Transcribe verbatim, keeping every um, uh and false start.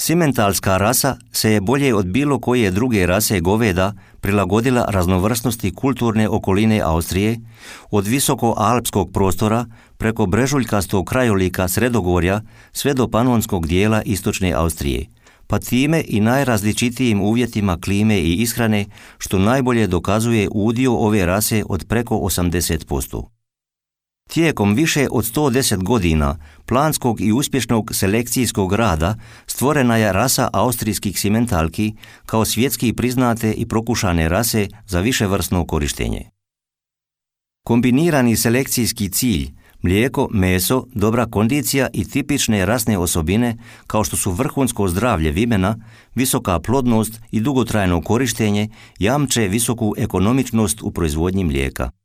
Simentalska rasa se je bolje od bilo koje druge rase goveda prilagodila raznovrsnosti kulturne okoline Austrije, od visoko-alpskog prostora preko brežuljkastog krajolika Sredogorja sve do panonskog dijela istočne Austrije, pa time i najrazličitijim uvjetima klime i ishrane, što najbolje dokazuje udio ove rase od preko osamdeset posto. Tijekom više od sto deset godina planskog i uspješnog selekcijskog rada stvorena je rasa austrijskih simentalki kao svjetski priznate i prokušane rase za viševrsno korištenje. Kombinirani selekcijski cilj, mlijeko, meso, dobra kondicija i tipične rasne osobine kao što su vrhunsko zdravlje vimena, visoka plodnost i dugotrajno korištenje jamče visoku ekonomičnost u proizvodnji mlijeka.